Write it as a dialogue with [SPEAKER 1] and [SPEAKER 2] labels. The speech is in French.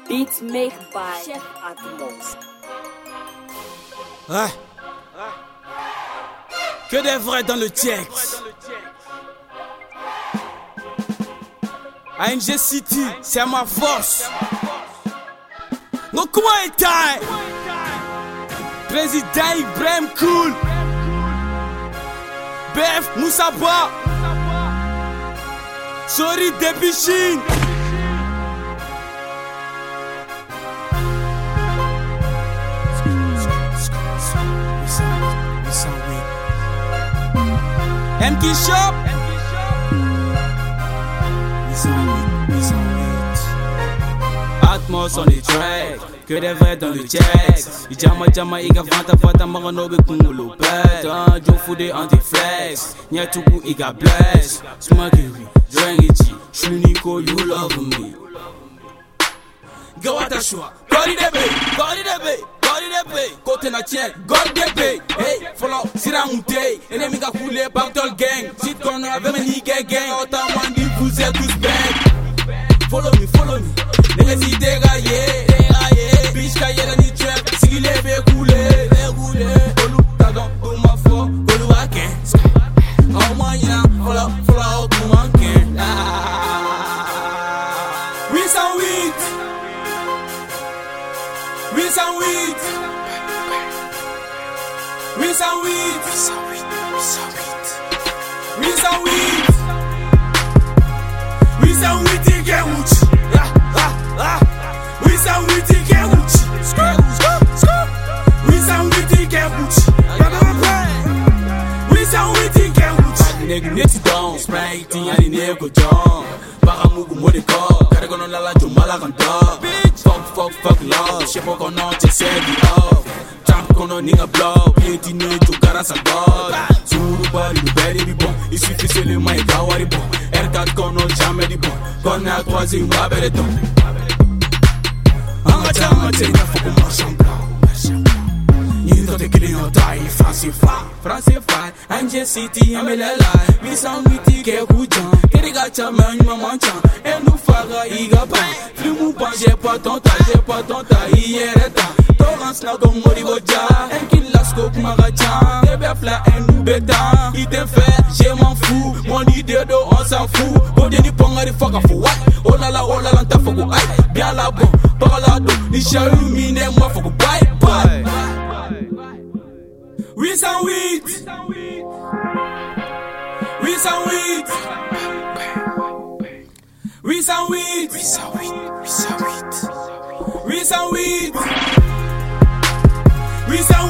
[SPEAKER 1] Beats made by Chef Atmos.
[SPEAKER 2] Ouais. Que des vrais dans le check. ANG City, c'est ma force. Donc comment est-il? Président Ibrahim Cool, BF Moussaba, Sorry depuis Chine. MK Shop, Atmos on the track, que des vrais dans le check. Ijama iga vanta maranobe kungulo pet. Joe Foodé anti-flex, Nyatuku iga bless. Smakiri, Drengichi, Shuniko, you love me. Gawata shua, Gori debe. Côté na tien, God debe. Hey, follow, Siramute, ennemi ga coulé, Bagdol gang. Sit qu'on avait meni gang, autant mandi, vous êtes tous bang. Follow me, négasi dégaillé. Bitch caillé dans le trap, si les bé coulé. Kolu, tagon, tout ma fo, Kolu aken. En moyen, follow, tout manqué. We some weed. Nigga down, spray ting ali nego jong. Para mugu modeko, carrego non la jumala ganda. Fuck love, je sais pas qu'on a c'est du off. Tant qu'on a ninga blow, piétiner tu cara sa god. Suru bari du beri bi bon, il suffit seulement et gawari bon. R4 qu'on a jamais dit bon, qu'on a troisième va bere ton. Anga chama chena faut qu'on marche en blanc. You don't take it in die, Francais ANG City, amelela. We sound witty, ke kujan. Keriga chama, maman chan. Et nous faga, iga pan. Flimou pan, j'ai pas ton ta, hier et ta. Torrance na go mori boja. En kin la scope magachan. Debe fla en nous beta. Il te fait, je m'en fous. Mon idée de on s'en fout. Bodeni pongari faka fou. Oh la la, ta foko. Aïe, bien la bon. Parlado, ni chaumine, moi foko. Bye. We some weed. We some weed.